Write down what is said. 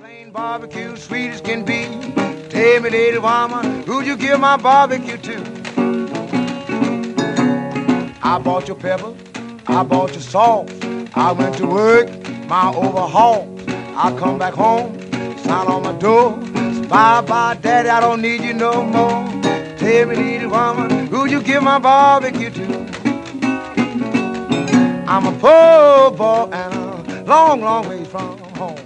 Plain barbecue, sweet as can be. Tell me, lady woman, who'd you give my barbecue to? I bought your pepper, I bought your salt. I went to work, my overhaul. I come back home, sign on my door. Bye-bye, daddy, I don't need you no more. Tell me, lady woman, who'd you give my barbecue to? I'm a poor boy and a long, long way from home.